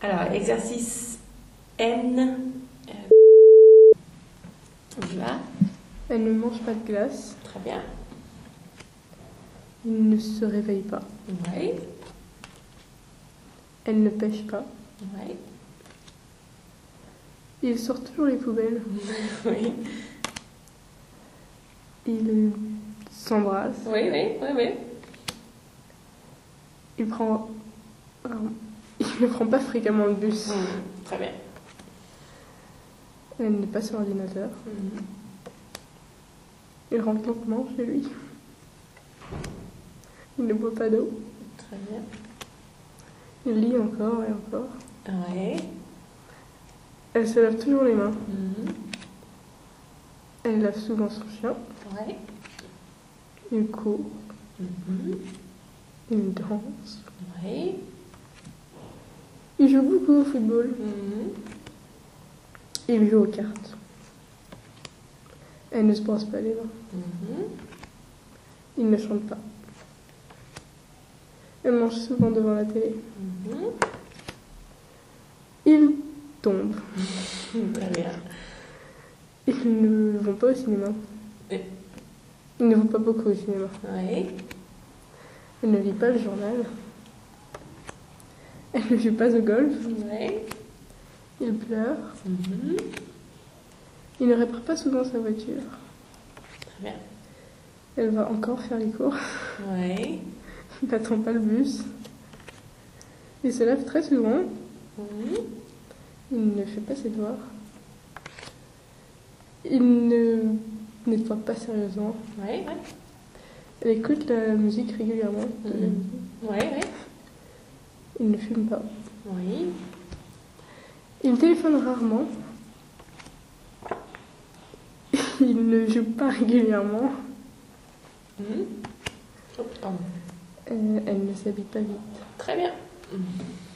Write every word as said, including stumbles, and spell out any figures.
Alors, exercice N. Euh, on y va. Elle ne mange pas de glace. Très bien. Il ne se réveille pas. Oui. Elle ne pêche pas. Oui. Il sort toujours les poubelles. Oui. Il s'embrasse. Oui, oui, oui, oui. Il prend... Il ne prend pas fréquemment le bus. Mmh, très bien. Elle n'est pas sur l'ordinateur. Mmh. Il rentre lentement chez lui. Il ne boit pas d'eau. Très bien. Il lit encore et encore. Oui. Elle se lave toujours les mains. Mmh. Elle lave souvent son chien. Oui. Il court. Mmh. Il danse. Oui. Il joue beaucoup au football. Mmh. Il joue aux cartes. Elle ne se brosse pas les dents. Mmh. Il ne chante pas. Elle mange souvent devant la télé. Mmh. Il tombe. Très bien. Ils ne vont pas au cinéma. Et- Ils ne vont pas beaucoup au cinéma. Oui. Elle ne lit pas le journal. Elle ne joue pas au golf. Oui. Il pleure. Mmh. Il ne répare pas souvent sa voiture. Très bien. Elle va encore faire les cours. Oui. Il n'attend pas le bus. Il se lave très souvent. Mmh. Il ne fait pas ses devoirs. Il ne nettoie pas sérieusement. Oui, oui. Elle écoute la musique régulièrement. de la Mmh. musique. Oui, oui. Il ne fume pas. Oui. Il téléphone rarement. Il ne joue pas régulièrement. Mmh. Oh, pardon. Euh, elle ne s'habille pas vite. Très bien. Mmh.